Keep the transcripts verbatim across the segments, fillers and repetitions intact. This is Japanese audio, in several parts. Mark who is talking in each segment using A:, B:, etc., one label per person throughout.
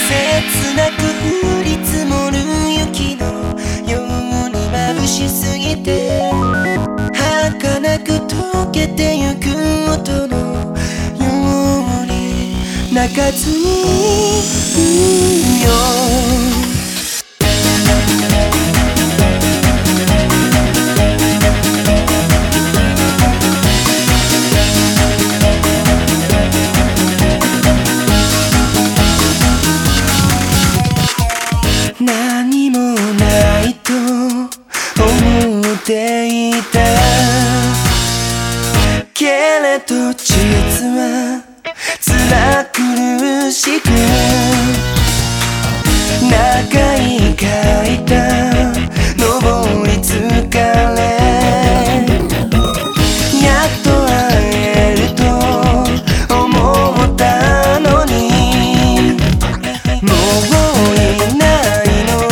A: 切なく降り積もる雪のように眩しすぎて儚く溶けてゆく音のように泣かずにいよう何もないと思っていたけれど実は辛苦しく長い階段登り疲れやっと会えると思ったのにもういない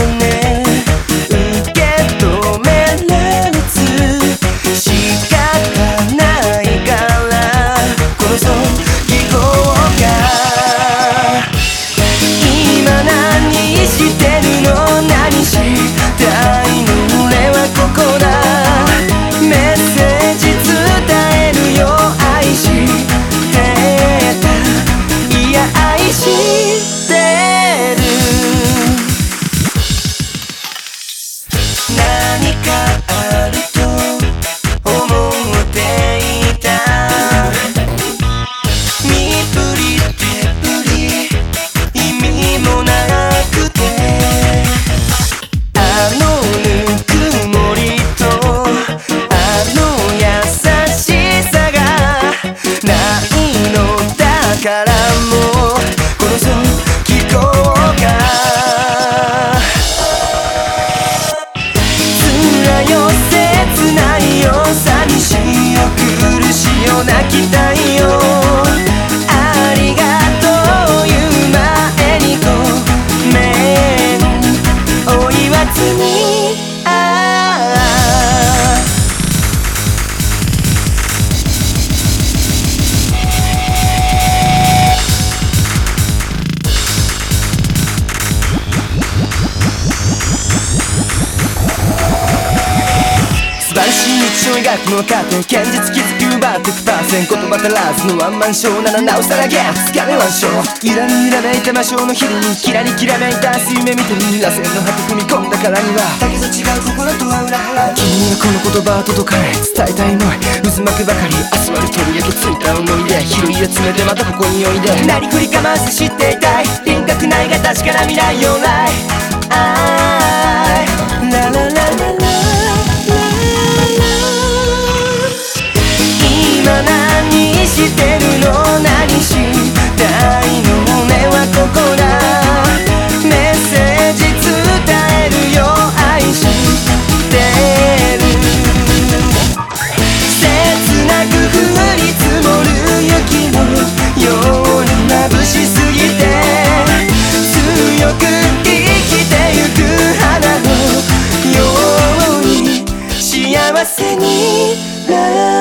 A: からもこの際聞こうか辛よ切ないよ寂しいよ苦しいよ泣きたいよありがとう言う前にごめんを言わずに素晴らしい日常描くのかと現実気づき奪ってくパーセント言葉足らずのワンマンショーならなおさらゲッツ疲れワンショー揺らに揺らめいた魔性の日々にキラにきらめいた明日夢見てる螺旋の果て踏み込んだからにはだけど違う心とは裏腹君にはこの言葉は届かない伝えたいの渦巻くばかり明日まで取り焼きついた思い出拾い集めてまたここにおいでなりふり構わず知っていたい輪郭ないが確かな未来を来あいラララララ今何してるの何したいの俺はここだメッセージ伝えるよ愛してる切なく降り積もる雪のように眩しすぎて強く生きてゆく花のように幸せになる